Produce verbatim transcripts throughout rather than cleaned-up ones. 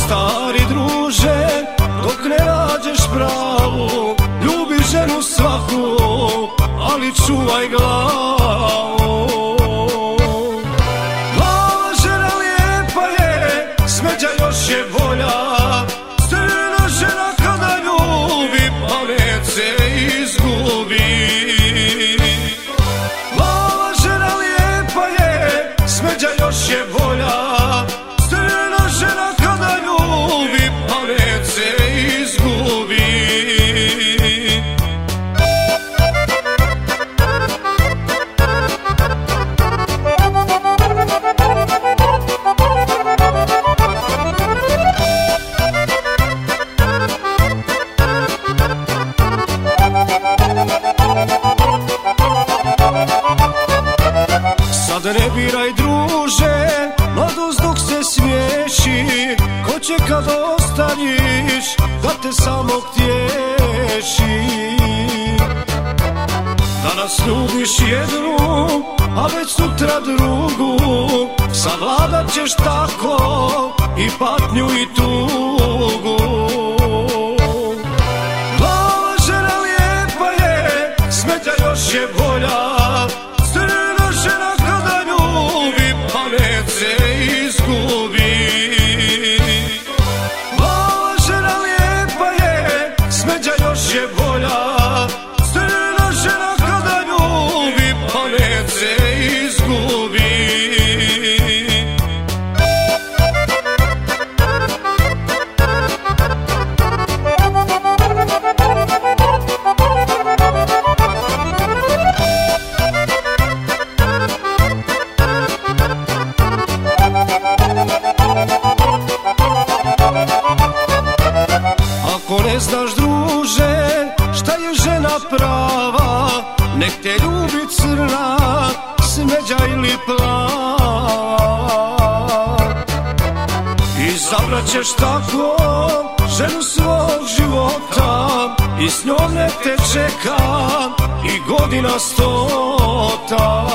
stari druže, dok ne nađeš pravu, ljubi ženu svaku, ali čuvaj glavu. Glava žena lijepa je, smeđa još je bolja, strina žena kada ljubi, pamet se izgubi. Glava žena lijepa je, smeđa još je bolja, strina žena kada ljubi, pamet se izgubi. Sad ne biraj druže, mladost dok se smiješi, ko će kad ostaniš da te samog tješi. Danas ljubiš jednu, a već sutra drugu, savladat ćeš tako i patnju i tugu. Glava žena lijepa je, smeđa još je bolja, strina žena kada ljubi, pamet se izgubi. Glava žena lijepa je, smeđa još je bolja, strina žena kada ljubi, pamet se izgubi. Ako ne znaš druže šta je žena prava, nek te ljubi crna, smeđa ili plava. Izabrat ćeš tako ženu svog života i s njom nek te čeka i godina stota.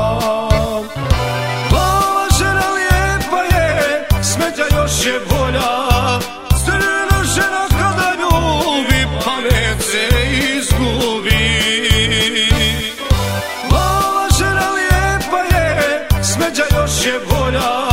Glava žena lijepa je, smeđa još je bolja, strina žena kada ljubi, pamet se izgubi. Glava žena lijepa je, smeđa još je bolja,